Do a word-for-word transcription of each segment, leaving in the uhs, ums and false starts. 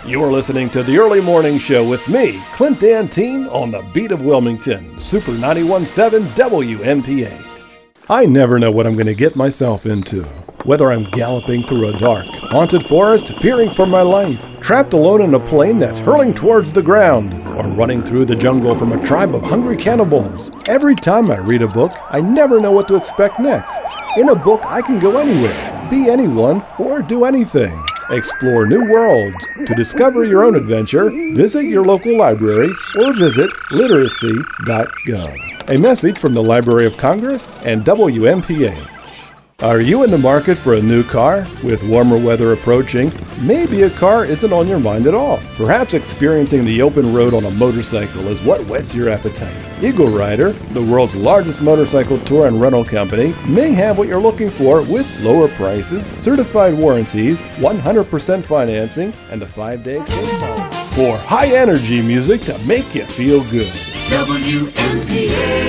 You're listening to the Early Morning Show with me, Clint Dantine, on the beat of Wilmington, Super ninety-one point seven W M P H. I never know what I'm going to get myself into. Whether I'm galloping through a dark, haunted forest, fearing for my life, trapped alone in a plane that's hurling towards the ground, or running through the jungle from a tribe of hungry cannibals. Every time I read a book, I never know what to expect next. In a book, I can go anywhere, be anyone, or do anything. Explore new worlds. To discover your own adventure, visit your local library or visit literacy dot gov. A message from the Library of Congress and W M P H. Are you in the market for a new car? With warmer weather approaching, maybe a car isn't on your mind at all. Perhaps experiencing the open road on a motorcycle is what whets your appetite. Eagle Rider, the world's largest motorcycle tour and rental company, may have what you're looking for with lower prices, certified warranties, one hundred percent financing, and a five-day clean policy. For high-energy music to make you feel good. W M P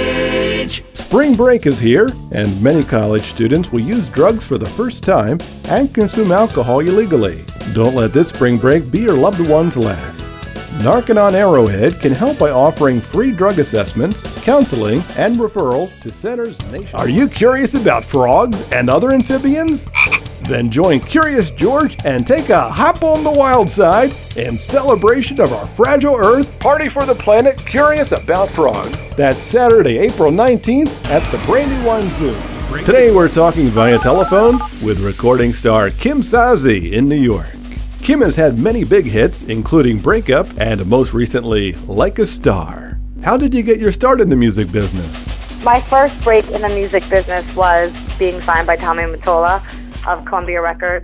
H. Spring break is here, and many college students will use drugs for the first time and consume alcohol illegally. Don't let this spring break be your loved one's last. Narcanon Arrowhead can help by offering free drug assessments, counseling, and referral to centers nationwide. Are you curious about frogs and other amphibians? Then join Curious George and take a hop on the wild side in celebration of our fragile Earth. Party for the planet, curious about frogs. That's Saturday, April nineteenth at the Brandywine Zoo. Today we're talking via telephone with recording star Kim Sazi in New York. Kim has had many big hits, including Breakup and most recently, Like a Star. How did you get your start in the music business? My first break in the music business was being signed by Tommy Mottola of Columbia Records.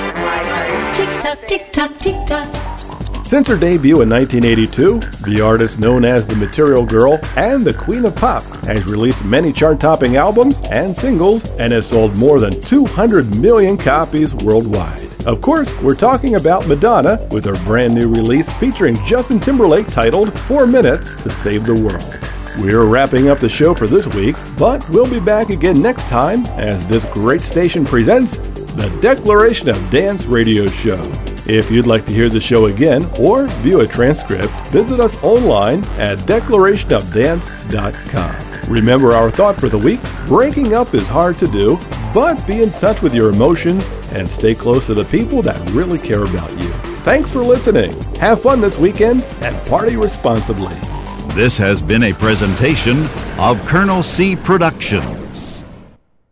Tick tock, tick tock, tick tock. Since her debut in nineteen eighty-two, the artist known as the Material Girl and the Queen of Pop has released many chart-topping albums and singles and has sold more than two hundred million copies worldwide. Of course, we're talking about Madonna with her brand new release featuring Justin Timberlake titled Four Minutes to Save the World. We're wrapping up the show for this week, but we'll be back again next time as this great station presents the Declaration of Dance Radio Show. If you'd like to hear the show again or view a transcript, visit us online at declaration of dance dot com. Remember our thought for the week: breaking up is hard to do, but be in touch with your emotions and stay close to the people that really care about you. Thanks for listening. Have fun this weekend and party responsibly. This has been a presentation of Colonel C Productions.